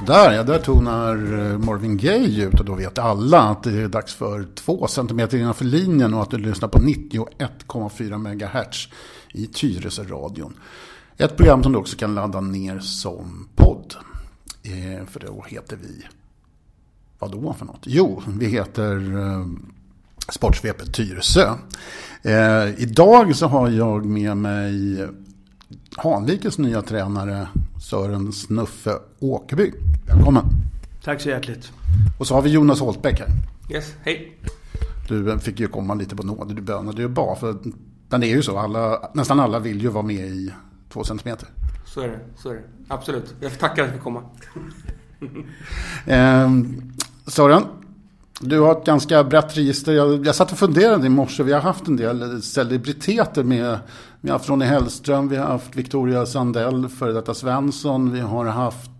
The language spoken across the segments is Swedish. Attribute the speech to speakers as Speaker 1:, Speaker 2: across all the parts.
Speaker 1: Där tonar Marvin Gaye ut och då vet alla att det är dags för 2 centimeter innanför linjen och att du lyssnar på 91,4 MHz i Tyresö-radion. Ett program som du också kan ladda ner som podd. För då heter vi... Vad då för något? Jo, vi heter Sportsvepet Tyresö. Idag så har jag med mig Hanvikens nya tränare Sören Snuffe Åkerby. Välkommen.
Speaker 2: Tack så hjärtligt.
Speaker 1: Och så har vi Jonas Holtbäck här.
Speaker 3: Yes, hej.
Speaker 1: Du fick ju komma lite på nåd. Du bönade ju bara. Men det är ju så. Nästan alla vill ju vara med i 2 centimeter.
Speaker 3: Så är det. Absolut. Jag tackar att vi komma.
Speaker 1: Sören, du har ett ganska brett register. Jag satt och funderade i morse. Vi har haft en del celebriteter med. Vi har haft Ronny Hellström, vi har haft Victoria Sandell, före detta Svensson. Vi har haft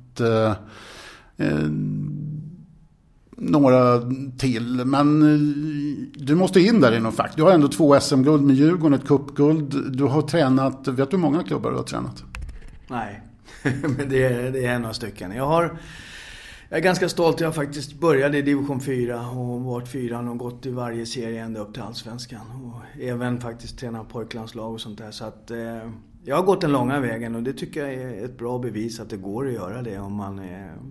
Speaker 1: några till. Men du måste in där i någon fack. Du har ändå 2 SM-guld med Djurgården, ett cupguld. Du har tränat, vet du hur många klubbar du har tränat?
Speaker 2: Nej, men det är några stycken. Jag är ganska stolt. Jag faktiskt började i division 4 och varit 4 och gått i varje serie ända upp till Allsvenskan. Och även faktiskt tränat pojklandslag och sånt där. Så att jag har gått den långa vägen och det tycker jag är ett bra bevis att det går att göra det om man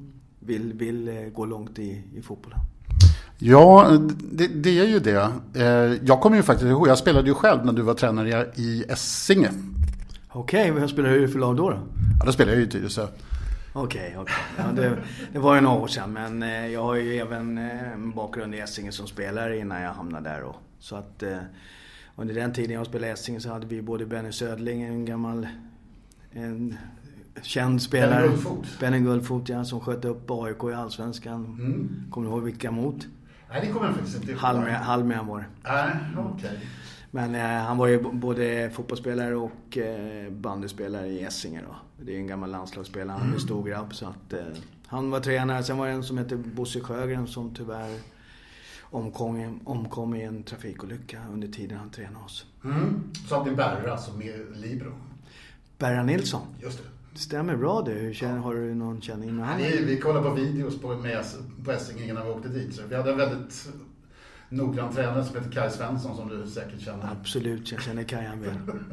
Speaker 2: vill gå långt i fotbollen.
Speaker 1: Ja, det är ju det. Jag kommer ju faktiskt ihåg, jag spelade ju själv när du var tränare i Essinge.
Speaker 2: Okej, vad spelar du för lag då?
Speaker 1: Ja, då spelade jag ju i Tyresö.
Speaker 2: Okej. Ja, det var ju några år sedan, men jag har ju även en bakgrund i Essinge som spelare innan jag hamnade där. Så att under den tiden jag spelade i Essinge så hade vi både Benny Södling, en känd spelare. Benny Guldfot, ja, som sköt upp AIK i Allsvenskan. Kommer du ihåg vilka mot?
Speaker 1: Nej, det kommer jag faktiskt inte ihåg.
Speaker 2: Halmia var det.
Speaker 1: Nej, okej.
Speaker 2: Men han var ju både fotbollsspelare och bandyspelare i Essinge då. Det är en gammal landslagsspelare, han är stor grabb. Så att, han var tränare. Sen var det en som heter Bosse Sjögren som tyvärr omkom i en trafikolycka under tiden han tränade oss.
Speaker 1: Så att det är Berra som är Libro.
Speaker 2: Berra Nilsson?
Speaker 1: Just det.
Speaker 2: Det stämmer bra det. Har du någon känning med honom?
Speaker 1: Nej, vi kollade på videos på Essinge innan vi åkte dit. Så vi hade en väldigt noggrann tränare som heter Kaj Svensson som du säkert känner.
Speaker 2: Absolut, jag känner Kaj han väl.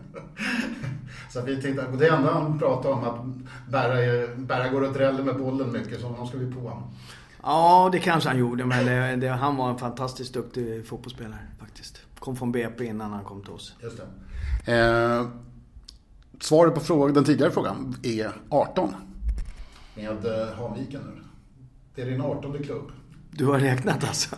Speaker 1: Så vi tänkte, och det enda han pratade om att Berra går och dräller med bollen mycket, så de ska vi på honom.
Speaker 2: Ja, det kanske han gjorde, men han var en fantastiskt duktig fotbollsspelare faktiskt. Kom från BP innan han kom till oss.
Speaker 1: Just det. Svaret på den tidigare frågan är 18. Med Hanviken nu. Det är din 18:e klubb.
Speaker 2: Du har räknat alltså.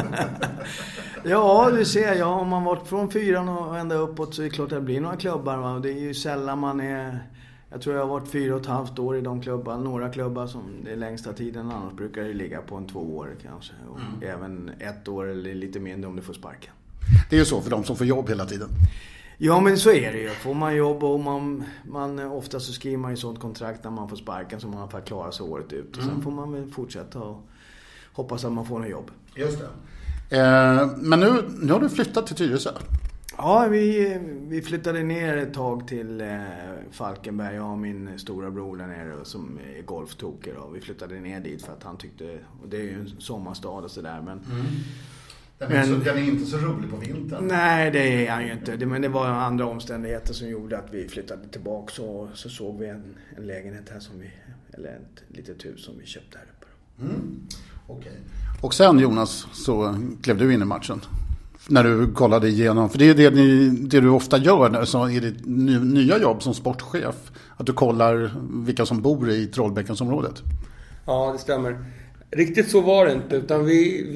Speaker 2: Ja, du ser. Ja, om man varit från 4 och ända uppåt så är det klart att det blir några klubbar. Va? Det är ju sällan man är... Jag tror jag har varit 4,5 år i de klubbar. Några klubbar som det är längsta tiden. Annars brukar det ligga på 2 år kanske. Och även 1 år eller lite mindre om du får sparken.
Speaker 1: Det är ju så för de som får jobb hela tiden.
Speaker 2: Ja, men så är det ju. Får man jobb och man ofta så skriver man ju sånt kontrakt när man får sparken som man får klara sig året ut. Och sen får man väl fortsätta och hoppas att man får något jobb.
Speaker 1: Just det. Men nu har du flyttat till Tyresö.
Speaker 2: Ja, vi flyttade ner ett tag till Falkenberg. Jag och min stora bror där nere som är golftoker. Vi flyttade ner dit för att han tyckte... Och det är ju en sommarstad och sådär, men...
Speaker 1: Den är inte så rolig på vintern.
Speaker 2: Nej, det är han ju inte. Men det var andra omständigheter som gjorde att vi flyttade tillbaka. Så såg vi en lägenhet här eller ett litet hus som vi köpte här uppe.
Speaker 1: Okej. Och sen Jonas så klev du in i matchen. När du kollade igenom. För det är det du ofta gör så i ditt nya jobb som sportchef. Att du kollar vilka som bor i Trollbäckensområdet.
Speaker 3: Ja, det stämmer. Riktigt så var det inte. Utan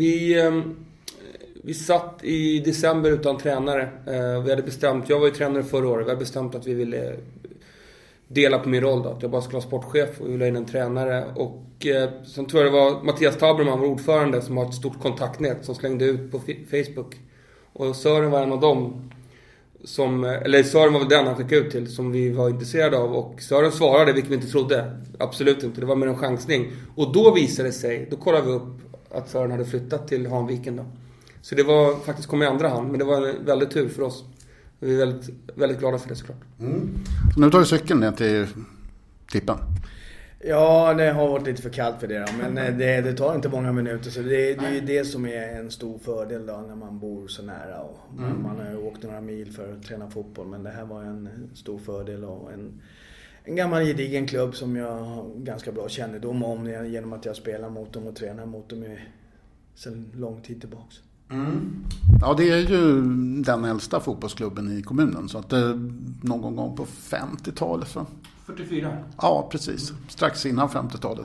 Speaker 3: vi satt i december utan tränare. Vi hade bestämt, jag var ju tränare förra året. Vi hade bestämt att vi ville dela på min roll då. Att jag bara skulle vara sportchef och vi ville in en tränare. Och sen tror jag det var Mattias Taberman, vår ordförande, som har ett stort kontaktnät som slängde ut på Facebook. Och Sören var en av dem Sören var väl den han skickade ut till som vi var intresserade av. Och Sören svarade, vilket vi inte trodde. Absolut inte, det var mer en chansning. Och då visade det sig, då kollade vi upp att Sören hade flyttat till Hanviken då. Så det var faktiskt kom i andra hand. Men det var en väldigt tur för oss. Vi är väldigt, väldigt glada för det såklart.
Speaker 1: Så nu tar du cykeln ner till Tippen.
Speaker 2: Ja, det har varit lite för kallt för det då, men det tar inte många minuter, så det är ju det som är en stor fördel då när man bor så nära och man har ju åkt några mil för att träna fotboll, men det här var en stor fördel och en gammal gedigen klubb som jag har ganska bra kännedom om genom att jag spelar mot dem och tränar mot dem sedan lång tid tillbaks.
Speaker 1: Ja, det är ju den äldsta fotbollsklubben i kommunen, så att någon gång på 50-talet så.
Speaker 3: 44.
Speaker 1: Ja, precis. Strax innan 50-talet.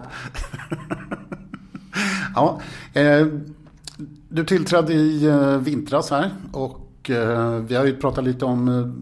Speaker 1: Ja, du tillträdde i vintras här och vi har ju pratat lite om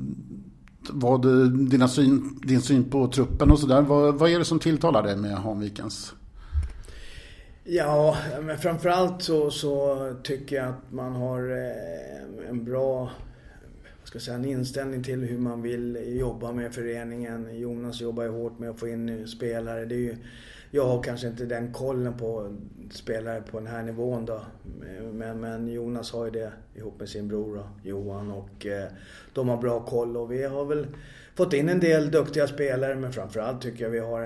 Speaker 1: din syn på truppen och sådär. Vad är det som tilltalar dig med Hanvikens?
Speaker 2: Ja, men framförallt så tycker jag att man har en bra en inställning till hur man vill jobba med föreningen. Jonas jobbar ju hårt med att få in spelare. Det är ju, jag har kanske inte den kollen på spelare på den här nivån då. Men Jonas har ju det ihop med sin bror då, Johan, och de har bra koll, och vi har väl fått in en del duktiga spelare, men framförallt tycker jag vi har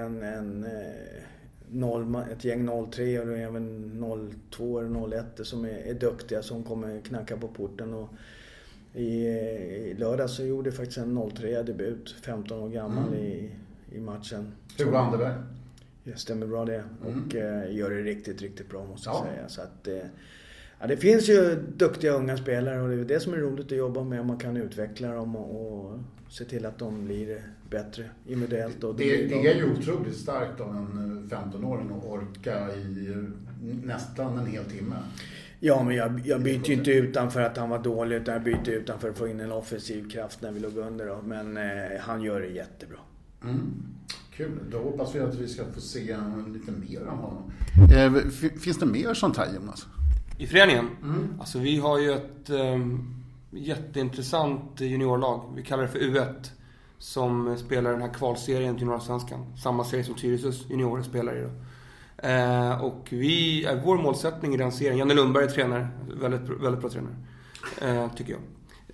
Speaker 2: ett gäng 03 och även 02 eller 01 som är duktiga, som kommer knacka på porten. Och i lördag så gjorde faktiskt en 03-debut, 15 år gammal i matchen.
Speaker 1: Hugo Anderberg.
Speaker 2: Det stämmer bra det. Och gör det riktigt, riktigt bra, måste jag säga. Så att, det finns ju duktiga unga spelare, och det är det som är roligt att jobba med. Man kan utveckla dem och se till att de blir bättre individuellt. Och
Speaker 1: det är ju otroligt starkt av en 15-åring att orka i nästan en hel timme.
Speaker 2: Ja, men jag byter ju inte utan för att han var dålig, utan jag byter utan för att få in en offensiv kraft när vi låg under då. Men han gör det jättebra.
Speaker 1: Kul, då hoppas vi att vi ska få se lite mer om honom. Finns det mer sånt här, Jonas?
Speaker 3: I föreningen? Alltså vi har ju ett jätteintressant juniorlag. Vi kallar det för U1, som spelar den här kvalserien till juniorsvenskan. Samma serie som Tyresös juniorer spelar i då. Och vår målsättning i den serien, Janne Lundberg är tränare, väldigt, väldigt bra tränare, tycker jag.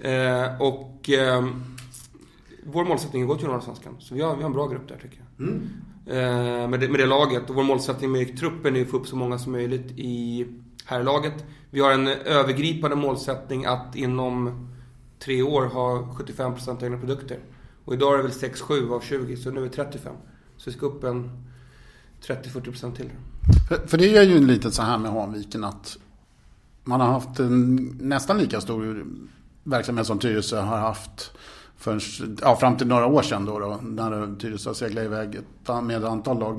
Speaker 3: Vår målsättning är att gå till juniorsvenskan. Så vi har en bra grupp där, tycker jag. Med det laget. Och vår målsättning med truppen är att få upp så många som möjligt i herrlaget. Vi har en övergripande målsättning att inom 3 år ha 75% egna produkter. Och idag är det väl 6-7 av 20, så nu är det 35. Så vi ska upp en 30-40% till.
Speaker 1: För det är ju lite så här med Hanviken att man har haft en nästan lika stor verksamhet som Tyresö har haft fram till några år sedan då när Tyresö seglade iväg med ett antal lag.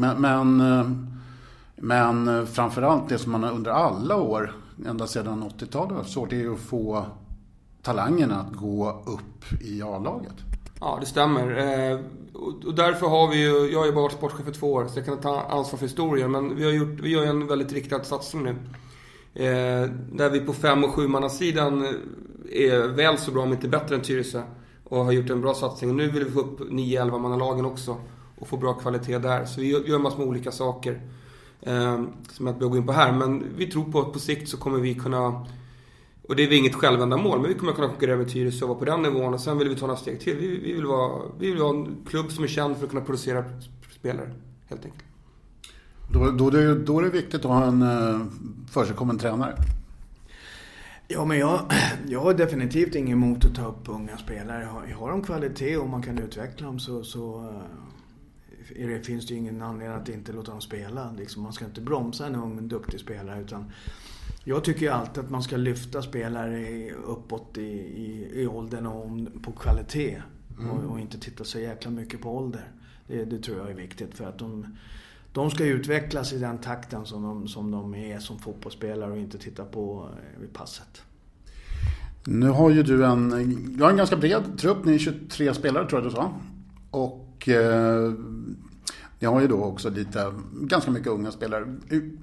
Speaker 1: Men framförallt det som man under alla år, ända sedan 80-talet, så det är ju att få talangerna att gå upp i A-laget.
Speaker 3: Ja, det stämmer. Och därför har vi ju, jag har ju bara varit sportchef för 2 år, så jag kan ta ansvar för historien. Men vi gör en väldigt riktad satsning nu. Där vi på 5- och 7-mannasidan är väl så bra, om inte bättre än Tyresö. Och har gjort en bra satsning. Nu vill vi få upp 9-11-mannalagen också. Och få bra kvalitet där. Så vi gör massor med olika saker. Som jag inte gå in på här. Men vi tror på att på sikt så kommer vi kunna... Och det är inget självändamål, men vi kommer kunna konkurrera med Tyresö och vara på den nivån. Och sen vill vi ta några steg till. Vi vill vara en klubb som är känd för att kunna producera spelare, helt enkelt.
Speaker 1: Då är det viktigt att ha en försigkommen tränare. Ja,
Speaker 2: men jag har definitivt ingen emot att ta upp unga spelare. Har de kvalitet och man kan utveckla dem så finns det ju ingen anledning att inte låta dem spela. Liksom, man ska inte bromsa en ung duktig spelare, utan jag tycker alltid att man ska lyfta spelare uppåt i åldern och på kvalitet. Och inte titta så jäkla mycket på ålder. Det tror jag är viktigt, för att de ska utvecklas i den takten som de är som fotbollsspelare och inte titta på vid passet.
Speaker 1: Nu har ju du en ganska bred trupp, ni är 23 spelare tror jag du sa. Och ni har ju då också ganska mycket unga spelare.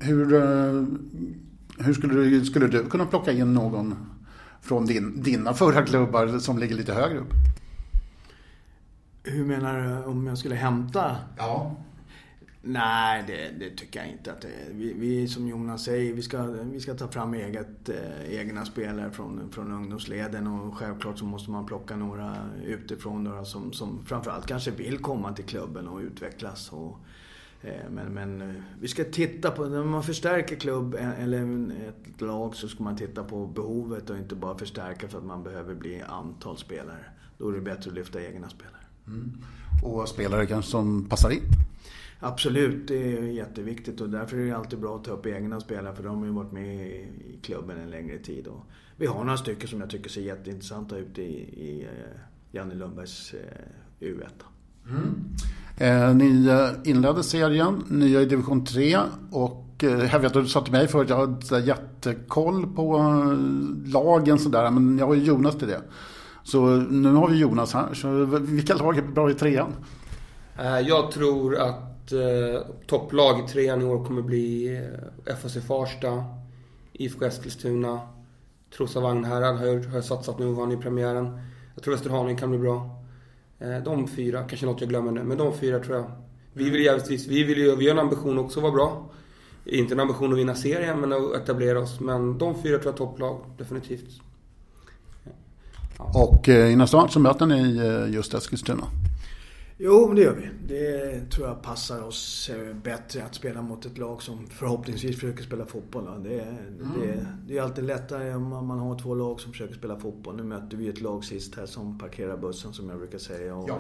Speaker 1: Hur skulle du kunna plocka in någon från dina förra klubbar som ligger lite högre upp?
Speaker 2: Hur menar du, om jag skulle hämta?
Speaker 1: Ja.
Speaker 2: Nej, det tycker jag inte. Att vi som Jonas säger, vi ska ta fram egna spelare från ungdomsleden, och självklart så måste man plocka några utifrån, några som framförallt kanske vill komma till klubben och utvecklas. Och Men vi ska titta på, när man förstärker klubb eller ett lag, så ska man titta på behovet och inte bara förstärka för att man behöver bli antal spelare. Då är det bättre att lyfta egna spelare.
Speaker 1: Och spelare kanske som passar in?
Speaker 2: Absolut, det är jätteviktigt, och därför är det alltid bra att ta upp egna spelare, för de har ju varit med i klubben en längre tid. Och vi har några stycken som jag tycker ser jätteintressanta ut i Janne Lundbergs U1.
Speaker 1: Ni inledde serien, nya i division 3, och jag vet att du sa till mig för att jag har jättekoll på lagen sådär, men jag har ju Jonas till det. Så nu har vi Jonas här, så vilka lag är bra i 3:an?
Speaker 3: Jag tror att topplag i 3:an i år kommer bli FAC Farsta, IFK Eskilstuna, Trosa Vagnhärad har satsat nu och vann i premiären. Jag tror Västerhaninge kan bli bra. De 4, kanske något jag glömmer nu, men de 4 tror jag. Vi har en ambition också att vara bra. Inte en ambition att vinna serien, men att etablera oss. Men de 4 tror jag topplag, definitivt.
Speaker 1: Ja. Och i nästa match så möter ni just Eskilstuna.
Speaker 2: Jo, det gör vi. Det tror jag passar oss bättre att spela mot ett lag som förhoppningsvis försöker spela fotboll. Det är alltid lättare om man har 2 lag som försöker spela fotboll. Nu mötte vi ett lag sist här som parkerar bussen, som jag brukar säga. Och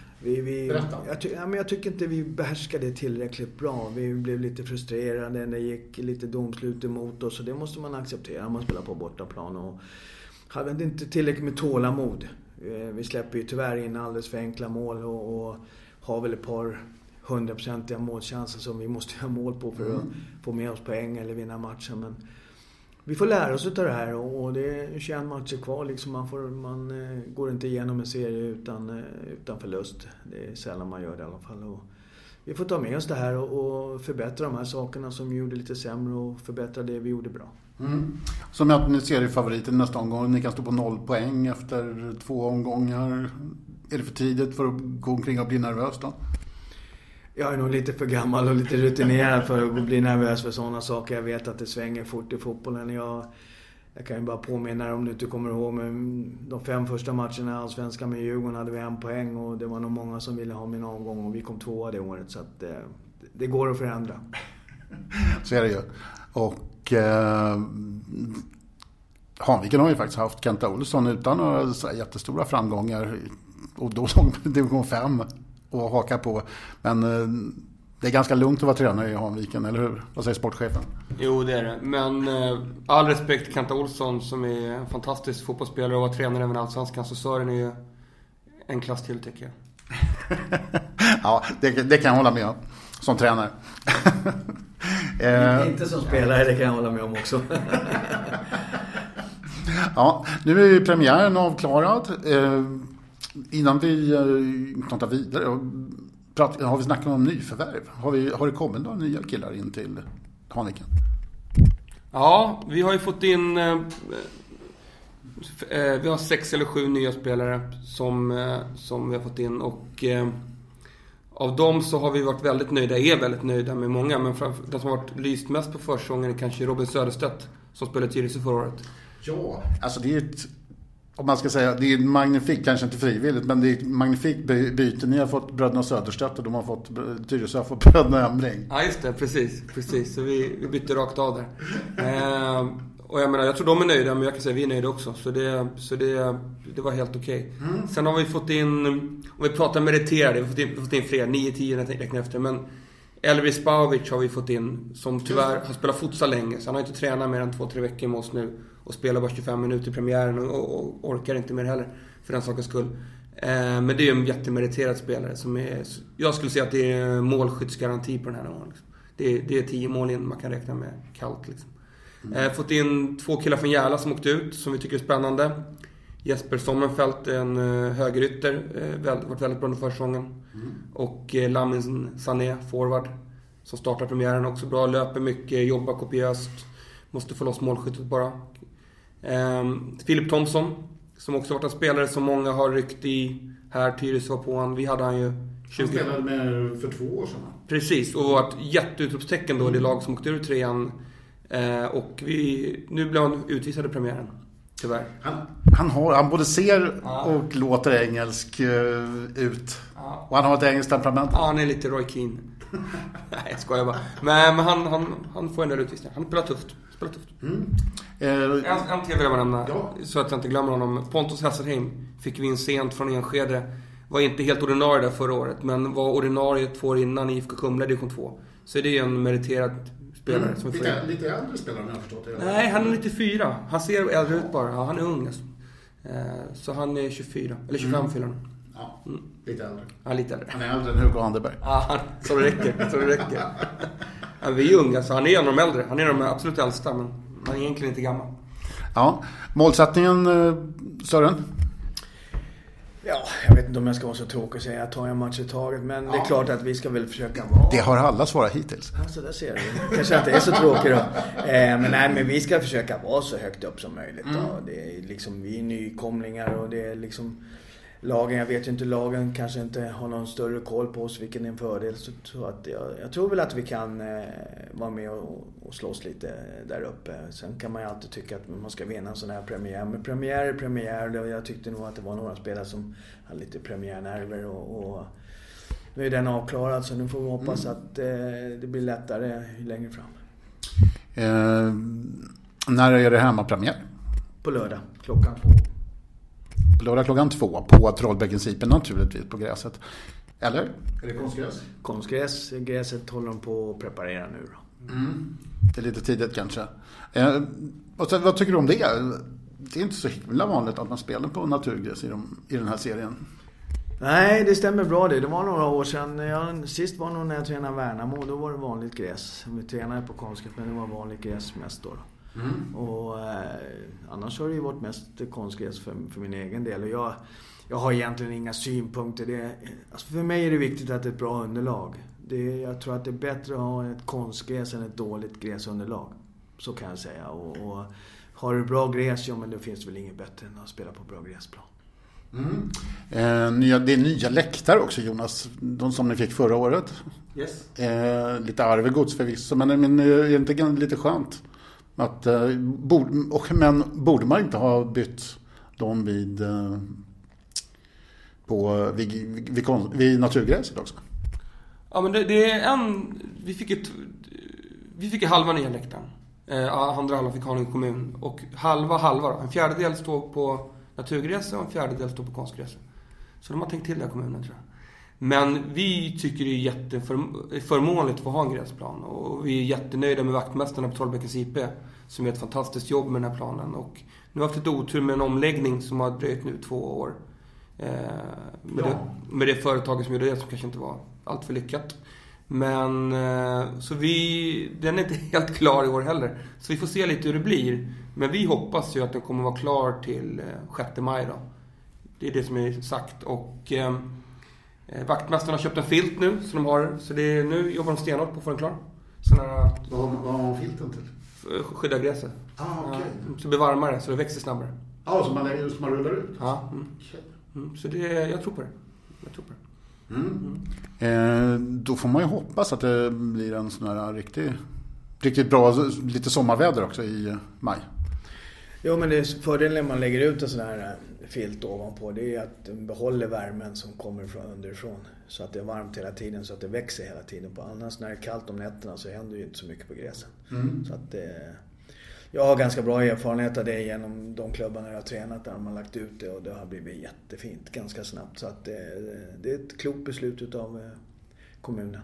Speaker 2: jag tycker inte vi behärskade det tillräckligt bra. Vi blev lite frustrerade. Det gick lite domslut emot oss, och det måste man acceptera om man spelar på bortaplan. Och hade inte tillräckligt med tålamod. Vi släpper ju tyvärr in alldeles för enkla mål och har väl ett par 100% målchanser som vi måste ha mål på för att få med oss poäng eller vinna matchen. Men vi får lära oss av det här, och det är 21 matcher kvar. Liksom man går inte igenom en serie utan förlust. Det är sällan man gör det i alla fall. Och vi får ta med oss det här och förbättra de här sakerna som vi gjorde lite sämre, och förbättra det vi gjorde bra.
Speaker 1: Som att ni ser i favoriten nästa omgång. Ni kan stå på 0 poäng efter 2 omgångar. Är det för tidigt för att gå omkring och bli nervös då?
Speaker 2: Jag är nog lite för gammal och lite rutinerad för att bli nervös för sådana saker. Jag vet att det svänger fort i fotbollen. Jag kan ju bara påminna om du inte kommer ihåg, men de 5 första matcherna i Allsvenskan med Djurgården hade vi 1 poäng, och det var nog många som ville ha min omgång, och vi kom 2 det året, så att det går att förändra.
Speaker 1: Så är det ju. Och Hanviken har ju faktiskt haft Kenta Olsson utan några jättestora framgångar, och då låg division 5 och haka på. Men det är ganska lugnt att vara tränare i Hanviken, eller hur? Vad säger sportchefen?
Speaker 3: Jo, det är det. Men all respekt till Kenta Olsson, som är en fantastisk fotbollsspelare och var tränare även i Allsvenskan, så Sören är ju en klass till, tycker jag.
Speaker 1: Ja, det kan jag hålla med om som tränare.
Speaker 2: Inte som spelare, det kan jag hålla med om också.
Speaker 1: Ja, nu är ju premiären avklarad. Innan vi pratar vidare, har vi snackat om nyförvärv? Har det kommit några nya killar in till Hanviken?
Speaker 3: Ja, vi har ju fått in vi har 6 eller 7 nya spelare som vi har fått in, och av dem så har vi varit väldigt nöjda med många, men den som har varit lyst mest på försäsongen är kanske Robin Söderstedt, som spelade Tyresö förra året. Ja,
Speaker 1: alltså det är om man ska säga, det är magnifikt, kanske inte frivilligt, men det är ett magnifikt byte. Ni har fått bröderna Söderstedt och de har fått Tyresö har fått bröderna Emring.
Speaker 3: Ja, just det, precis. Så vi bytte rakt av där. Och jag menar, jag tror de är nöjda, men jag kan säga att vi är nöjda också. Så det var helt okej. Sen har vi fått in, om vi pratar meriterade, vi har fått in fler, 9-10 räknar efter, men Elvis Spaovic har vi fått in, som tyvärr har spelat futsal länge, så han har inte tränat mer än 2-3 veckor med oss nu och spelar bara 25 minuter i premiären och orkar inte mer heller, för den sakens skull. Men det är ju en jättemeriterad spelare som är, jag skulle säga att det är målskyddsgaranti på den här nivån. Det är 10 mål in man kan räkna med kallt liksom. Fått in 2 killar från Järla som åkte ut, som vi tycker är spännande. Jesper Sommenfelt, en högerytter, varit väldigt bra under försäsongen. Och Lamin Sané, forward, som startar premiären också bra, löper mycket, jobbar kopiöst, måste få loss målskyttet bara. Filip Thomsson, som också varit en spelare som många har ryckt i här, Tyresö var på han. Vi hade han ju 20...
Speaker 1: Han spelade med för 2 år sedan.
Speaker 3: Precis, och var ett jätteutropstecken då i det lag som åkte ur 3:an. Och nu blev han utvisad i premiären, tyvärr.
Speaker 1: Han både ser och låter engelsk ut. Och han har ett engelskt temperament.
Speaker 3: Ja, han är lite Roy Keane. Nej, jag skojar bara. Men han får en del utvisning. Han spelar tufft. En till vill jag nämna, så att jag inte glömmer honom. Pontus Hasselheim fick vi in sent från Enskede. Var inte helt ordinarie där förra året, men var ordinarie 2 år innan i IFK Kumla division 2. Så det är en meriterad spelare som är
Speaker 1: lite äldre spelare, om jag har förstått det.
Speaker 3: Nej, han är 94. Han ser äldre ut bara. Ja, han är ung alltså. Så han är 24 eller 25 fyller han.
Speaker 1: Ja, lite äldre.
Speaker 3: Ja, lite äldre.
Speaker 1: Han är äldre än Hugo Anderberg.
Speaker 3: Ja, så det räcker. Ja, vi är unga, så han är en av de äldre. Han är de absolut äldsta, men han är egentligen inte gammal.
Speaker 1: Ja, målsättningen, Sören?
Speaker 2: Ja, jag vet inte om jag ska vara så tråkig och säga att jag tar en match i taget. Men det är klart att vi ska väl försöka vara...
Speaker 1: Det har alla svarat hittills.
Speaker 2: Alltså, där ser du. Kanske inte är så tråkig då. Men vi ska försöka vara så högt upp som möjligt. Då. Det är liksom, vi är nykomlingar och det är liksom... Lagen, jag vet ju inte, lagen kanske inte har någon större koll på oss, vilken är en fördel. Så att jag tror väl att vi kan vara med och slåss lite där uppe. Sen kan man ju alltid tycka att man ska vinna en sån här premiär. Men premiär är premiär. Jag tyckte nog att det var några spelare som hade lite premiärnerver och nu är den avklarad, så nu får vi hoppas att det blir lättare längre fram.
Speaker 1: När är det hemmapremiär?
Speaker 2: På lördag, klockan 2.
Speaker 1: Lördag klockan 2 på Trollbäckensipern, naturligtvis på gräset. Eller? Är det konstgräs?
Speaker 2: Konstgräs. Gräset håller de på att preparera nu då.
Speaker 1: Det är lite tidigt kanske. Vad tycker du om det? Det är inte så himla vanligt att man spelar på naturgräs i den här serien.
Speaker 2: Nej, det stämmer bra det. Det var några år sedan. Sist var nog när jag tränade Värnamo. Då var det vanligt gräs. Vi tränade på konstgräs, men det var vanligt gräs mest då. Och annars har det ju varit mest konstgräs för min egen del. Och jag har egentligen inga synpunkter. Alltså för mig är det viktigt att det är ett bra underlag. Jag tror att det är bättre att ha ett konstgräs än ett dåligt gräsunderlag. Så kan jag säga. Och har du bra gräs, men det finns väl inget bättre än att spela på bra gräsplan.
Speaker 1: Det är nya läktare också, Jonas. De som ni fick förra året.
Speaker 3: Yes.
Speaker 1: Lite arvegods förvisso, men är det inte lite skönt? Men borde man inte ha bytt dem vid naturgräset också?
Speaker 3: Ja, men det är vi fick halva nya läktaren. Andra halva fick Haninge kommun. Och halva då. En fjärdedel står på naturgräset och en fjärdedel står på konstgräset. Så de har tänkt till där kommunen, tror jag. Men vi tycker det är jätteförmånligt att ha en gräsplan. Och vi är jättenöjda med vaktmästarna på Trollbäckens IP, som gör ett fantastiskt jobb med den här planen. Och nu har vi haft lite otur med en omläggning som har dröjt nu 2 år. Med det företaget som gjorde det, som kanske inte var allt för lyckat. Men så den är inte helt klar i år heller. Så vi får se lite hur det blir. Men vi hoppas ju att den kommer vara klar till 6 maj då. Det är det som är sagt. Och vaktmästarna har köpt en filt nu, så nu jobbar de stenhårt på att få den klar.
Speaker 1: Vad har filten till?
Speaker 3: Skydda gräset.
Speaker 1: Okay.
Speaker 3: Så det blir varmare, så det växer snabbare.
Speaker 1: Så man rullar ut?
Speaker 3: Ja. Så jag tror på det.
Speaker 1: Då får man ju hoppas att det blir en sån här riktigt bra, lite sommarväder också i maj.
Speaker 2: Jo, men fördelen när man lägger ut en sån här filt ovanpå, det är att den behåller värmen som kommer från underifrån. Så att det är varmt hela tiden, så att det växer hela tiden. Annars när det är kallt om nätterna så händer ju inte så mycket på gräsen. Så att jag har ganska bra erfarenhet av det genom de klubbarna jag har tränat där de har lagt ut det, och det har blivit jättefint ganska snabbt. Så att det är ett klokt beslut av kommunen.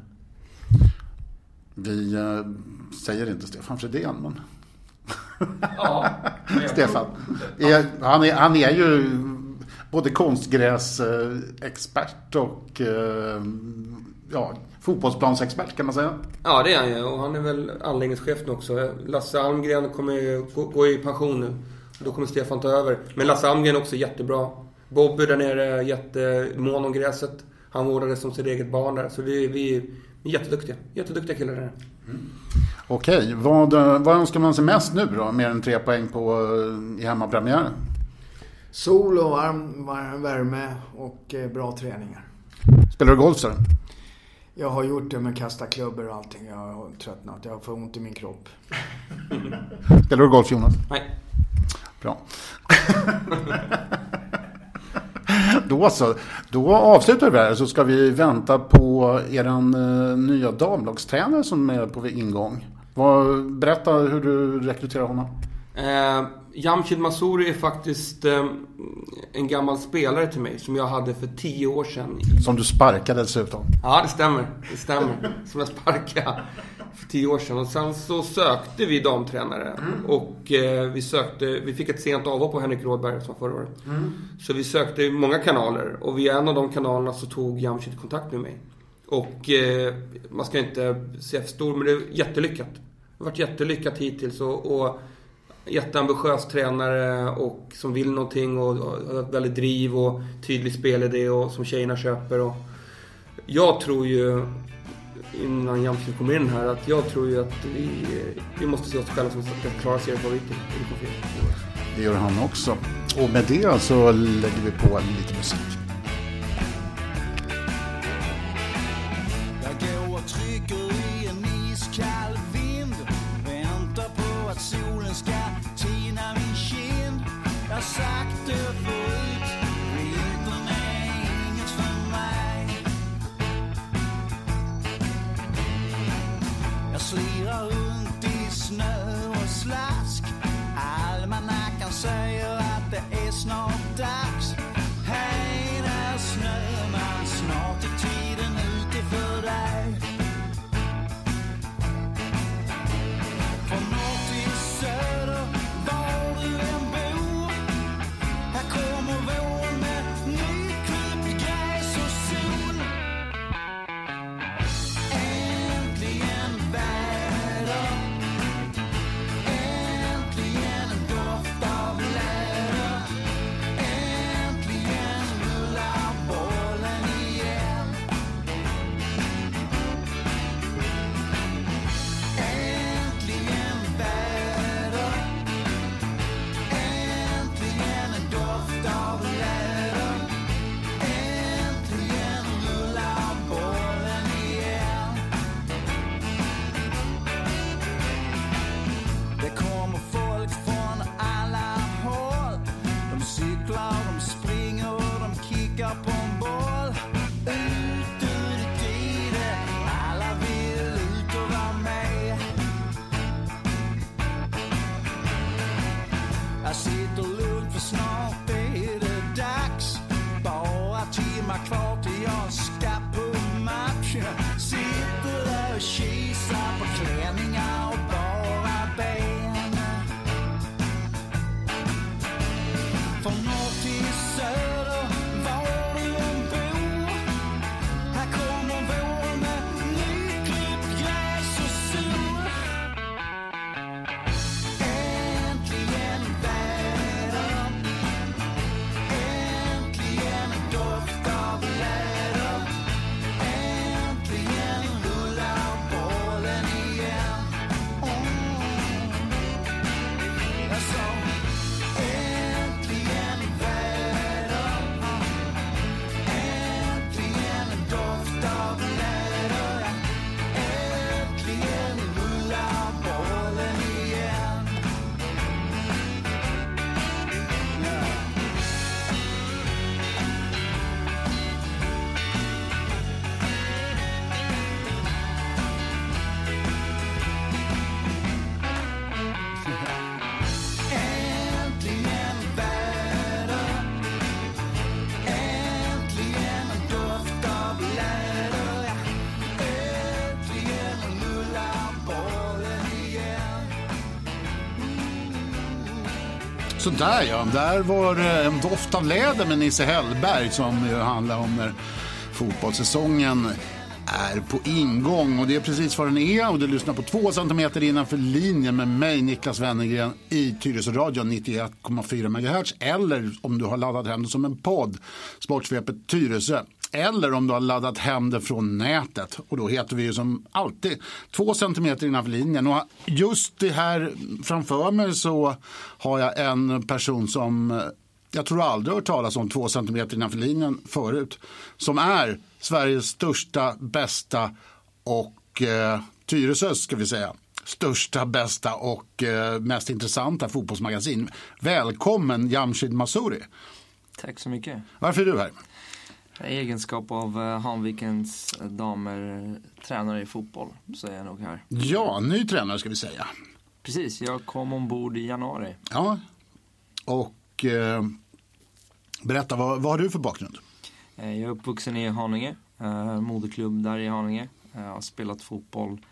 Speaker 1: Vi säger inte Stefan Fredén, men...
Speaker 3: Ja,
Speaker 1: Stefan. Han är ju både konstgräsexpert och fotbollsplansexpert, kan man säga.
Speaker 3: Ja, det är han ju. Och han är väl anläggningschef nu också. Lasse Almgren kommer ju gå i pension nu. Då kommer Stefan ta över. Men Lasse Almgren är också jättebra. Bobby där nere, jättemån om gräset. Han vårdade som sitt eget barn där. Så vi är jätteduktiga. Jätteduktiga killar där.
Speaker 1: Okej, vad önskar man sig mest nu då? Mer än 3 poäng i hemmapremiären?
Speaker 2: Sol och varm värme och bra träningar.
Speaker 1: Spelar du golf, så?
Speaker 2: Jag har gjort det med kasta klubbor och allting. Jag har tröttnat. Jag har för ont i min kropp.
Speaker 1: Spelar du golf, Jonas?
Speaker 3: Nej.
Speaker 1: Bra. Då avslutar vi här, så ska vi vänta på eran nya damlagstränare som är på ingång. Berätta hur du rekryterar honom.
Speaker 3: Jamshid Mansouri är faktiskt en gammal spelare till mig som jag hade för 10 år sedan.
Speaker 1: Som du sparkade dessutom.
Speaker 3: Ja, det stämmer. Som jag sparkade för 10 år sedan. Och sen så sökte vi damtränare. Och vi fick ett sent avhopp på Henrik Rådberg som förra året. Så vi sökte många kanaler. Och via en av de kanalerna så tog Jamshid kontakt med mig. Och man ska inte se för stor, men det är jättelyckat. Det har varit jättelyckat hittills och jätteambitiös tränare och som vill någonting och har ett väldigt driv och tydlig spelidé och som tjejerna köper. Och jag tror ju, innan Jamshid kommer in här, att jag tror ju att vi måste se oss själva som ska klara seriefavoriter.
Speaker 1: Det gör han också. Och med det så lägger vi på lite musik.
Speaker 4: Jag går och trycker i en iskall vind, väntar på att solen ska tina min kind. Jag har sagt det förut, vintern är inget för mig. Jag slirar runt i snö och slask, almanackan säger att det är snart dags. Hej där snöman, snart är tiden ute för dig. Från norr till söder, var du än bor, här kommer vår med nyklippt gräs och sol. Äntligen väder, äntligen en doft av läder, äntligen rullar bollen igen. Äntligen väder, äntligen en doft av läder, äntligen rullar bollen igen. Det kommer folk från alla håll. De cyklar, de springer och de kickar på en boll. Ut i det, alla vill ut och vara med. Jag sitter lugnt för snart är det dags. Bara timmar kvar till jag ska på match. Sitter där och kisar på klänningar och bara ben. Från norr till söder, var du än bor, här kommer vår med nyklippt gräs och sol. Äntligen väder, äntligen en doft av läder, äntligen rullar bollen igen. Jag sa äntligen väder, äntligen en doft av läder, äntligen rullar bollen igen. Äntligen väder, äntligen en doft av läder, äntligen rullar bollen igen.
Speaker 1: Så där ja, där var en doft av läder med Nisse Hellberg som ju handlar om när fotbollssäsongen är på ingång. Och det är precis vad den är, och du lyssnar på 2 centimeter innanför linjen med mig, Niklas Wennergren, i Tyresö Radio 91,4 MHz. Eller om du har laddat hem det som en podd, Sportsvepet Tyresö. Eller om du har laddat hem det från nätet. Och då heter vi ju som alltid 2 centimeter innanför linjen. Och just det här framför mig så har jag en person som jag tror aldrig hört talas om 2 centimeter innanför linjen förut. Som är Sveriges största, bästa och Tyresös ska vi säga. Största, bästa och mest intressanta fotbollsmagasin. Välkommen Jamshid Mansouri.
Speaker 5: Tack så mycket.
Speaker 1: Varför är du här?
Speaker 5: I egenskap av Hanvikens damer tränare i fotboll så är jag nog här.
Speaker 1: Ja, ny tränare ska vi säga.
Speaker 5: Precis, jag kom ombord i januari.
Speaker 1: Ja, och berätta, vad har du för bakgrund?
Speaker 5: Jag är uppvuxen i Haninge, moderklubb där i Haninge. Jag har spelat fotboll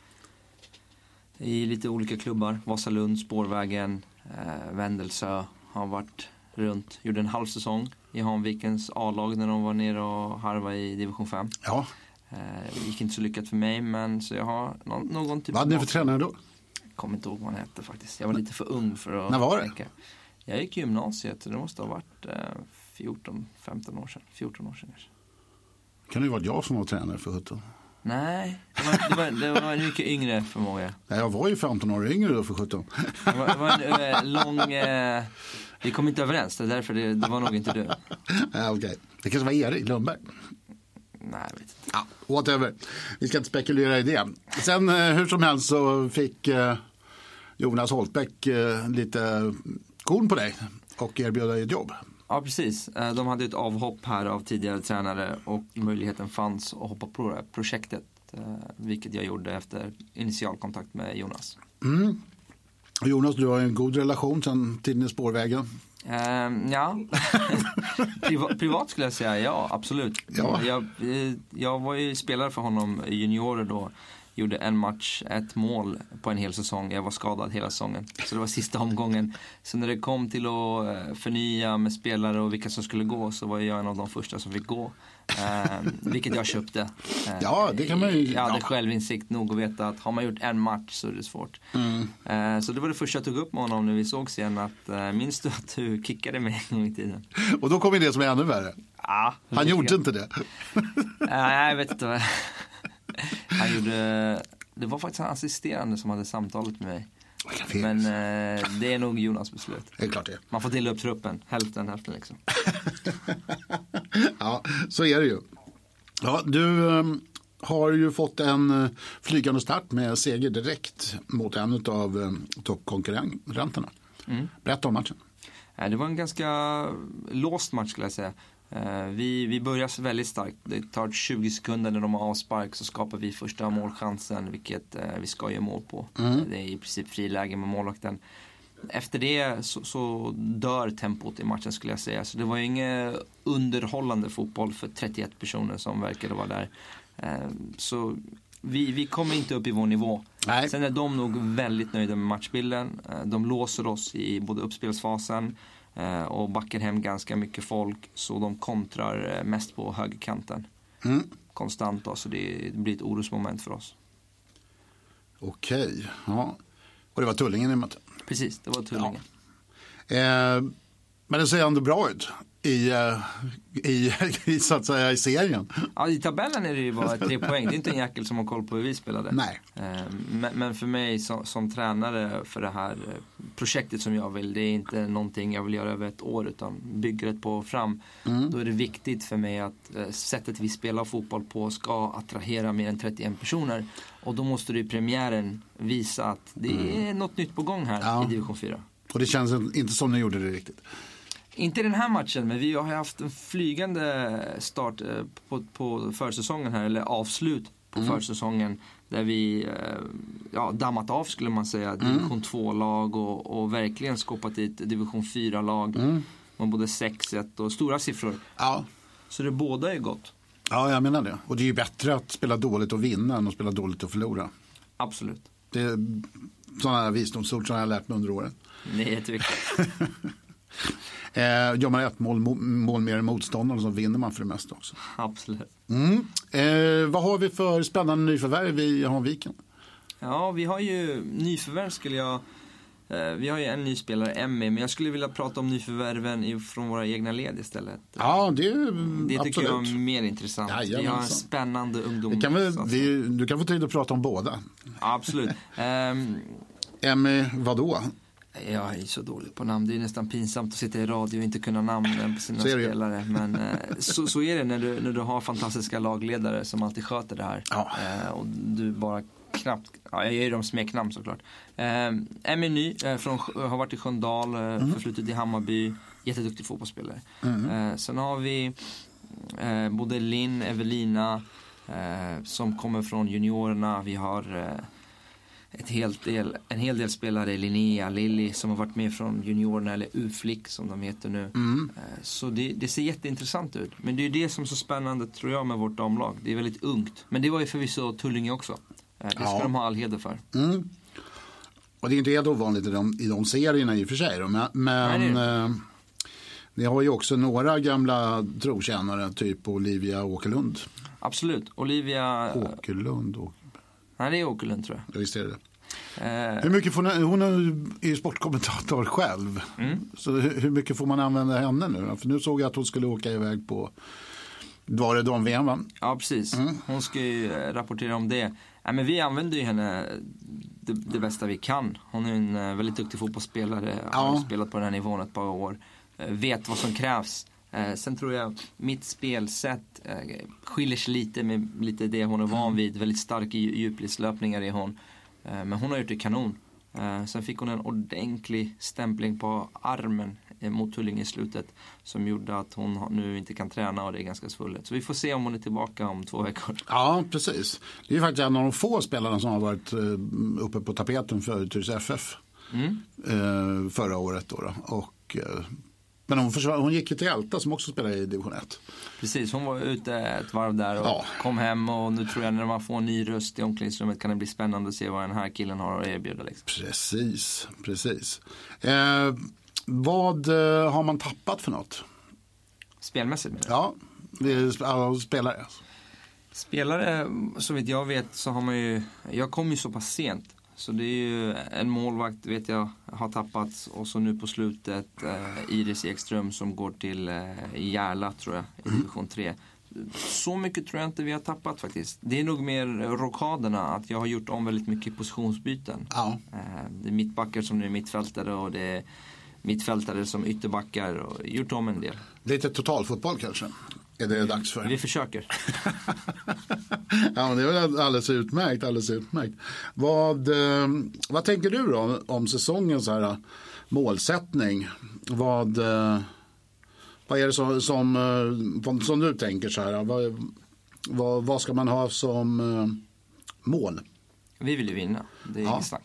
Speaker 5: i lite olika klubbar. Vasalund, Spårvägen, Vändelsö. Har varit runt, gjorde en halv säsong i Hanvikens A-lag när de var nere och harva i division 5.
Speaker 1: Ja.
Speaker 5: Det gick inte så lyckat för mig, men så jag har någon typ.
Speaker 1: Vad hade ni för tränare då?
Speaker 5: Jag kommer inte ihåg vad han hette faktiskt. Jag var lite för ung för att
Speaker 1: När var det?
Speaker 5: tänka. Jag gick i gymnasiet, det måste ha varit 14 år sedan kanske.
Speaker 1: Kan det ju vara jag som var tränare för 17?
Speaker 5: Nej, det var en mycket yngre förmåga.
Speaker 1: Nej, jag var ju 15 år yngre då för 17.
Speaker 5: Det var en lång... vi kom inte överens, det är därför det var nog inte du.
Speaker 1: Ja, okej. Det kanske var Erik Lundberg.
Speaker 5: Nej, jag vet inte.
Speaker 1: Ja, whatever. Vi ska inte spekulera i det. Sen hur som helst så fick Jonas Holtbäck lite korn på dig och erbjöd dig ett jobb.
Speaker 5: Ja, precis. De hade ett avhopp här av tidigare tränare och möjligheten fanns att hoppa på det här projektet. Vilket jag gjorde efter initial kontakt med Jonas.
Speaker 1: Mm. Och Jonas, du har en god relation sedan tiden i Spårvägen.
Speaker 5: Ja, privat skulle jag säga, ja, absolut.
Speaker 1: Ja.
Speaker 5: Jag var ju spelare för honom i juniorer då. Gjorde en match, ett mål på en hel säsong. Jag var skadad hela säsongen. Så det var sista omgången. Så när det kom till att förnya med spelare och vilka som skulle gå, så var jag en av de första som fick gå. Vilket jag köpte.
Speaker 1: Ja, det kan man ju.
Speaker 5: Jag hade självinsikt nog att veta att har man gjort en match så är det svårt. Så det var det första jag tog upp med honom när vi såg sen. Att minns du att du kickade mig en gång i tiden?
Speaker 1: Och då kommer det som är ännu värre.
Speaker 5: Ja,
Speaker 1: Han gjorde inte det.
Speaker 5: Nej, jag vet inte vad. Han gjorde, det var faktiskt en assisterande som hade samtalet med mig. Men det är nog Jonas beslut.
Speaker 1: Det är klart det.
Speaker 5: Man får dela upp truppen, hälften liksom.
Speaker 1: Ja, så är det ju. Ja, du har ju fått en flygande start med seger direkt mot en av toppkonkurrenterna. Berätta om matchen.
Speaker 5: Det var en ganska låst match skulle jag säga. Vi börjar väldigt starkt. Det tar 20 sekunder när de har avspark så skapar vi första målchansen, vilket vi ska göra mål på. Det är i princip friläge med målvakten. Efter det så dör tempot i matchen skulle jag säga. Så det var ju ingen underhållande fotboll för 31 personer som verkade vara där. Så vi kommer inte upp i vår nivå. Nej. Sen är de nog väldigt nöjda med matchbilden. De låser oss i både uppspelsfasen och backar hem ganska mycket folk, så de kontrar mest på högerkanten konstant då, så det blir ett orosmoment för oss.
Speaker 1: Okej, ja. Och det var Tullingen i matchen?
Speaker 5: Precis, det var Tullingen.
Speaker 1: Ja. Men det ser ändå bra ut i så att säga i serien.
Speaker 5: Ja, i tabellen är det ju bara 3 poäng. Det är inte en jäkel som har koll på hur vi spelade.
Speaker 1: Nej.
Speaker 5: Men för mig som tränare för det här projektet som jag vill, det är inte någonting jag vill göra över ett år utan bygga det på fram. Då är det viktigt för mig att sättet vi spelar fotboll på ska attrahera mer än 31 personer. Och då måste du i premiären visa att det är något nytt på gång här i division 4.
Speaker 1: Och det känns inte som ni gjorde det riktigt. Inte
Speaker 5: i den här matchen, men vi har haft en flygande start på försäsongen här, eller avslut på försäsongen, där vi dammat av skulle man säga division 2-lag och verkligen skapat ett division 4-lag med både 6-1 och stora siffror. Ja. Så det båda är gott.
Speaker 1: Ja, jag menar det. Och det är ju bättre att spela dåligt och vinna än att spela dåligt och förlora.
Speaker 5: Absolut.
Speaker 1: Det är sådana här visdomsord som jag har lärt mig under åren.
Speaker 5: Det är jätteviktigt.
Speaker 1: Gör man ett mål mer än motståndaren så vinner man för det mesta också.
Speaker 5: Absolut.
Speaker 1: Vad har vi för spännande nyförvärv i Hanviken?
Speaker 5: Ja, vi har ju nyförvärv vi har ju en ny spelare, Emmy, men jag skulle vilja prata om nyförvärven från våra egna led istället.
Speaker 1: Ja, det
Speaker 5: tycker
Speaker 1: absolut.
Speaker 5: Jag är mer intressant. Vi har en spännande ungdom.
Speaker 1: Du kan få tid att prata om båda.
Speaker 5: Ja, absolut.
Speaker 1: Emmy, vadå?
Speaker 5: Jag är så dålig på namn. Det är nästan pinsamt att sitta i radio och inte kunna namnen på sina spelare. Men så är det när du har fantastiska lagledare som alltid sköter det här. Ja. Och du bara knappt, ja, jag ger dem smeknamn såklart. Emmy Ny, har varit i Sköndal, förflutet i Hammarby, jätteduktig fotbollsspelare. Sen har vi både Linn, Evelina, som kommer från juniorerna. Vi har en hel del spelare, Linnea, Lilly, som har varit med från juniorerna, eller U-flick som de heter nu. Så det ser jätteintressant ut. Men det är det som är så spännande, tror jag, med vårt damlag. Det är väldigt ungt. Men det var ju förvisso Tullinge också. Det ska de ha all heder för.
Speaker 1: Och det är inte helt ovanligt i de serierna i och för sig. Men ni har ju också några gamla trotjänare, typ Olivia Åkerlund.
Speaker 5: Absolut. Olivia
Speaker 1: Åkerlund.
Speaker 5: Nej, det är Åkerlund, tror jag.
Speaker 1: Ja, visst är det. Hur mycket får hon är ju sportkommentator själv. Så hur mycket får man använda henne nu? För nu såg jag att hon skulle åka iväg på dam-VM, va?
Speaker 5: Ja, precis. Hon ska ju rapportera om det. Men vi använder ju henne det bästa vi kan. Hon är en väldigt duktig fotbollsspelare. Har spelat på den här nivån ett par år. Vet vad som krävs. Sen tror jag mitt spelsätt skiljer sig lite med lite det hon är van vid. Väldigt stark i djupledslöpningar är hon. Men hon har gjort det kanon. Sen fick hon en ordentlig stämpling på armen mot Tullinge i slutet, som gjorde att hon nu inte kan träna, och det är ganska svullet. Så vi får se om hon är tillbaka om 2 veckor. Ja,
Speaker 1: precis. Det är ju faktiskt en av de få spelarna som har varit uppe på tapeten för Tyresö FF förra året då. Och men hon gick ju till Älta, som också spelar i division 1.
Speaker 5: Precis, hon var ute ett varv där och kom hem, och nu tror jag när man får en ny röst i omklädningsrummet kan det bli spännande att se vad den här killen har att erbjuda. Liksom.
Speaker 1: Precis. Vad har man tappat för något?
Speaker 5: Spelmässigt med det?
Speaker 1: Ja, spelare.
Speaker 5: Spelare, så vitt jag vet, så har man ju, jag kom ju så pass sent. Så det är ju en målvakt, vet jag, har tappats. Och så nu på slutet Iris Ekström som går till Järla, tror jag, i division 3. Så mycket tror jag inte vi har tappat faktiskt. Det är nog mer rockaderna, att jag har gjort om väldigt mycket positionsbyten. Det är mittbackar som nu är mittfältare, och det är mittfältare som ytterbackar, och gjort om en del.
Speaker 1: Lite totalfotboll kanske är det dags för.
Speaker 5: Vi försöker.
Speaker 1: Ja, men det är väl alldeles utmärkt. Vad tänker du då om säsongens så här målsättning? Vad är det som du tänker så här? Vad ska man ha som mål?
Speaker 5: Vi vill ju vinna, det är inget snack.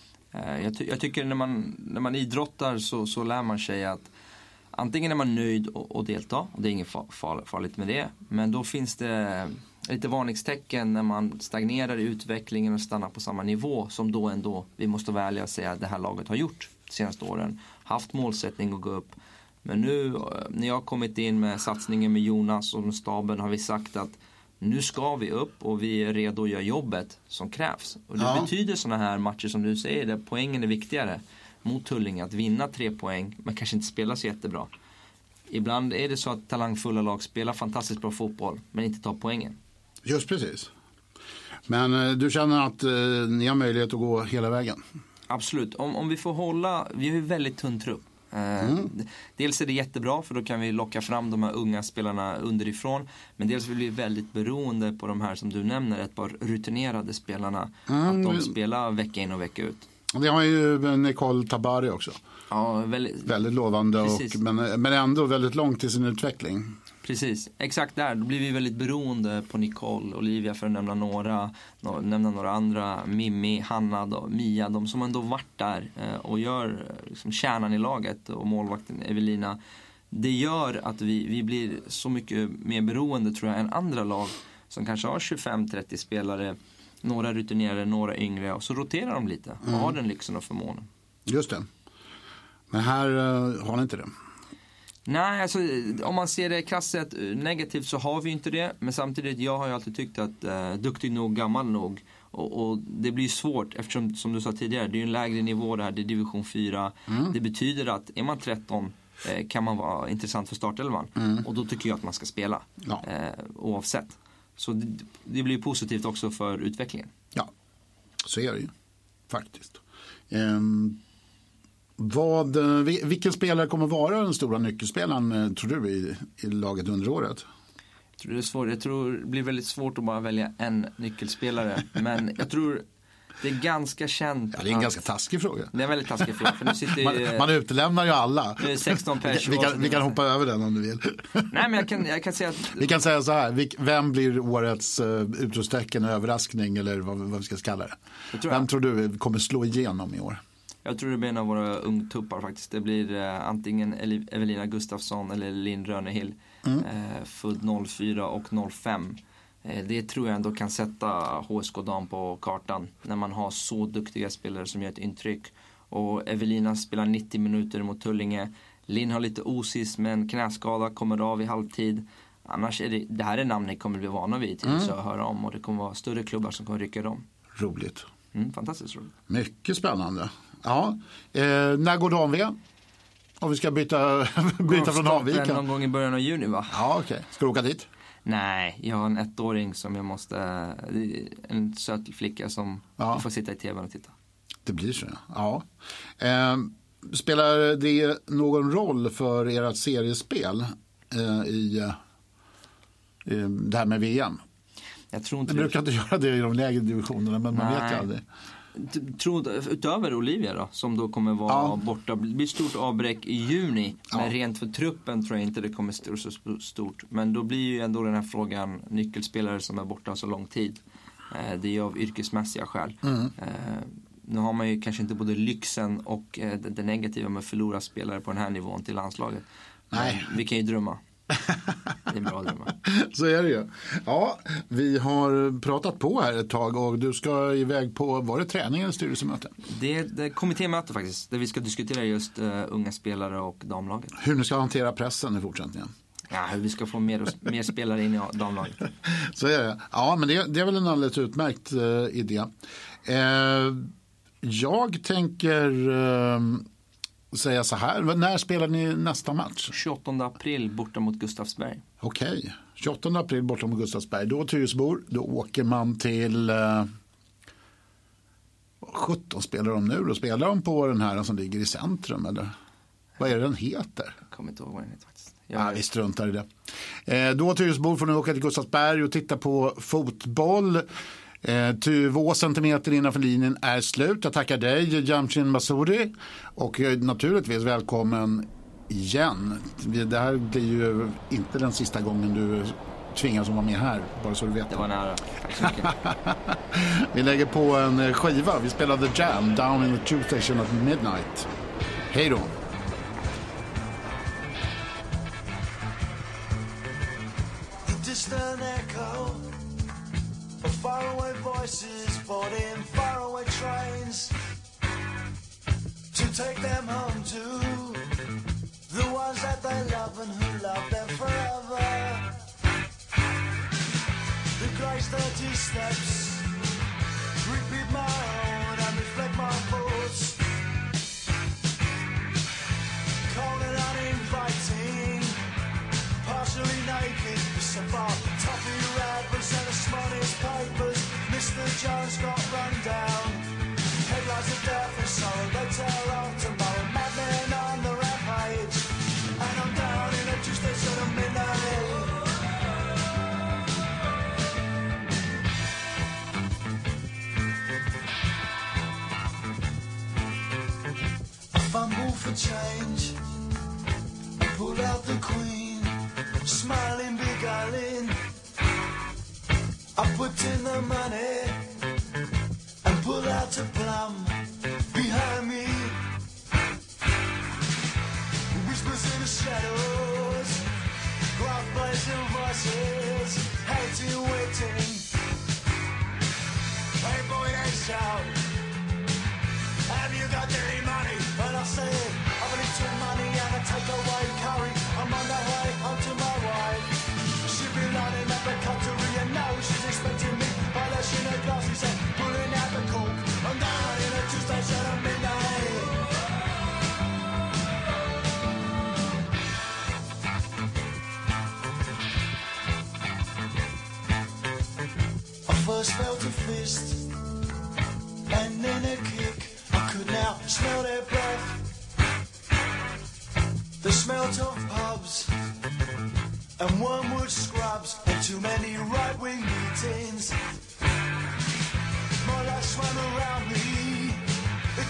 Speaker 5: Jag tycker när man idrottar så lär man sig att antingen är man nöjd och delta, och det är inget farligt med det. Men då finns det lite varningstecken när man stagnerar i utvecklingen och stannar på samma nivå som då ändå, vi måste vara ärliga och säga, att det här laget har gjort de senaste åren. Haft målsättning att gå upp. Men nu när jag har kommit in med satsningen med Jonas och med staben, har vi sagt att nu ska vi upp och vi är redo att göra jobbet som krävs. Och det betyder såna här matcher som du säger, där poängen är viktigare mot Tullinge, att vinna 3 poäng men kanske inte spela så jättebra. Ibland är det så att talangfulla lag spelar fantastiskt bra fotboll men inte tar poängen. Just
Speaker 1: precis. Men du känner att ni har möjlighet att gå hela vägen?
Speaker 5: Absolut. Om vi får hålla, vi har ju väldigt tunn trupp. Dels är det jättebra, för då kan vi locka fram de här unga spelarna underifrån. Men dels vill vi väldigt beroende på de här som du nämner, ett par rutinerade spelarna, att de spelar vecka in och vecka ut.
Speaker 1: Det har ju Nicole Tabari också.
Speaker 5: Ja,
Speaker 1: väldigt lovande, men ändå väldigt långt i sin utveckling.
Speaker 5: Precis, exakt där. Då blir vi väldigt beroende på Nicole, Olivia, för att nämna några andra, Mimmi, Hanna, Mia, de som ändå varit där och gör liksom kärnan i laget, och målvakten Evelina. Det gör att vi blir så mycket mer beroende, tror jag, än andra lag som kanske har 25-30 spelare, några rutinerade, några yngre, och så roterar de lite och har den lyxen och förmånen.
Speaker 1: Just det. Men här har ni inte det.
Speaker 5: Nej, alltså om man ser det krasset negativt så har vi inte det. Men samtidigt, jag har ju alltid tyckt att duktig nog, gammal nog. Och det blir svårt eftersom, som du sa tidigare, det är ju en lägre nivå det här, det är division 4. Det betyder att är man 13 kan man vara intressant för startelvan. Och då tycker jag att man ska spela, oavsett. Så det blir positivt också för utvecklingen.
Speaker 1: Ja, så är det ju faktiskt. Vilken spelare kommer vara den stora nyckelspelaren, tror du, i laget under året?
Speaker 5: Jag tror det är svårt. Jag tror det blir väldigt svårt att bara välja en nyckelspelare. Men jag tror Det är ganska känt.
Speaker 1: Ja, det är en ganska taskig fråga.
Speaker 5: Det är en väldigt taskig fråga. För nu sitter
Speaker 1: man utelämnar ju alla.
Speaker 5: Nu är 16 personer.
Speaker 1: Vi kan hoppa över den om du vill.
Speaker 5: Nej, men jag kan säga att...
Speaker 1: Vi kan säga så här. Vem blir årets utropstecken, överraskning eller vad vi ska kalla det? Vem tror du kommer slå igenom i år?
Speaker 5: Jag tror det blir en av våra ungtuppar faktiskt. Det blir antingen Evelina Gustafsson eller Linn Rönehill. Född 04 och 05. Det tror jag ändå kan sätta HSK Dam på kartan. När man har så duktiga spelare som gör ett intryck. Och Evelina spelar 90 minuter mot Tullinge. Linn har lite osis men knäskada, kommer av i halvtid. Annars är det här är namn ni kommer bli vana vid till så att höra om. Och det kommer vara större klubbar som kommer rycka dem.
Speaker 1: Roligt.
Speaker 5: Fantastiskt roligt.
Speaker 1: Mycket spännande. Ja, när går dam-VM? Om vi ska byta från Hanviken.
Speaker 5: Någon gång i början av juni, va?
Speaker 1: Ja, okej. Ska du åka dit?
Speaker 5: Nej, jag har en 1-åring som jag måste... En söt flicka som får sitta i tv och titta. Det
Speaker 1: blir så, ja. Spelar det någon roll för ert seriespel i det här med VM?
Speaker 5: Jag tror inte
Speaker 1: det brukar inte göra det i de lägre divisionerna, men man vet ju aldrig.
Speaker 5: Utöver Olivia då, som då kommer vara borta. Det blir stort avbräck i juni. Men rent för truppen tror jag inte det kommer så stort. Men då blir ju ändå den här frågan nyckelspelare som är borta så lång tid. Det är ju av yrkesmässiga skäl. Nu har man ju kanske inte både lyxen och det negativa med att förlora spelare på den här nivån till landslaget. Nej. Vi kan ju drömma. Det är bra att drömma.
Speaker 1: Så är det ju. Ja, vi har pratat på här ett tag och du ska iväg på, var det träning eller styrelsemöte?
Speaker 5: Det är kommittémöte faktiskt, där vi ska diskutera just unga spelare och damlaget.
Speaker 1: Hur ni ska hantera pressen i fortsättningen?
Speaker 5: Ja, hur vi ska få mer spelare in i damlaget.
Speaker 1: Så är det. Ja, men det är väl en alldeles utmärkt idé. Jag tänker säga så här. När spelar ni nästa match?
Speaker 5: 28 april borta mot Gustavsberg.
Speaker 1: Okej, 28 april borta mot Gustavsberg. Då Tyresbor, då åker man till 17 spelar de nu. Då spelar de på den här som ligger i centrum, eller? Vad är det den heter?
Speaker 5: Jag kommer inte ihåg vad den heter faktiskt.
Speaker 1: Vi struntar i det. Då Tyresbor får ni åka till Gustavsberg och titta på fotboll. 2 centimeter innanför linjen är slut. Jag tackar dig, Jamshin Masuri, och naturligtvis välkommen igen. Det här blir ju inte den sista gången du tvingas att vara med här, bara så du vet.
Speaker 5: Det var nära. Tack så mycket.
Speaker 1: Vi lägger på en skiva. Vi spelade Jam, Down in the Tube Station at Midnight. Hej då.
Speaker 4: The distant echo of faraway voices boarding faraway trains to take them home to the ones that they love and who love them forever. The grace 30 steps repeat my own and reflect my thoughts, cold and uninviting, partially naked, some bar, toffee wrappers and the smartest papers. Mr. Jones got run down. Headlines of death and sorrow, they tell of tomorrow. Madmen on the rampage, and I'm down in a Tuesday sort of midnight. I fumble for change, I pull out the queen, smiling, beguiling. I put in the money and pull out a plum behind me. Whispers in the shadows, gruff blazing voices, hating, waiting. Hey boy, they shout, have you got any money? And I say, I've only took money and I take away curry. I'm on the way home to my wife. She be lining up the cutlery and now she's expecting me. Polishing her glasses and pulling out the cork. I'm down in a Tuesday shut at midnight. I first felt a fist and then a kick. I could now smell their breath, the smell of pubs and wormwood scrubs and too many right-wing meetings. My life swam around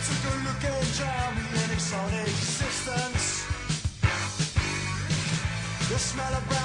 Speaker 4: took a look and drowned me in its own existence. The smell of brown